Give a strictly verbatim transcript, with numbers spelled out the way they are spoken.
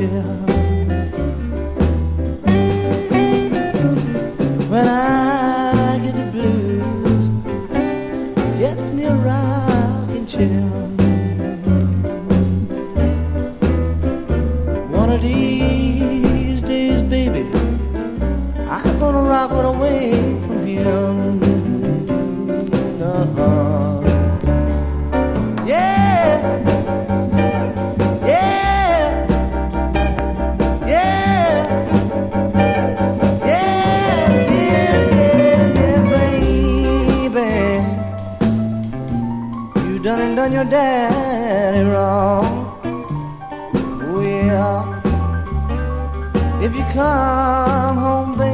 chill. When I get the blues, gets me a rockin' chill. One of these days, baby, I'm gonna rock it away from him. Uh-huh. Yeah, yeah, yeah, yeah, yeah, yeah, yeah, baby. You done and done your daddy wrong. Well, if you come home, baby,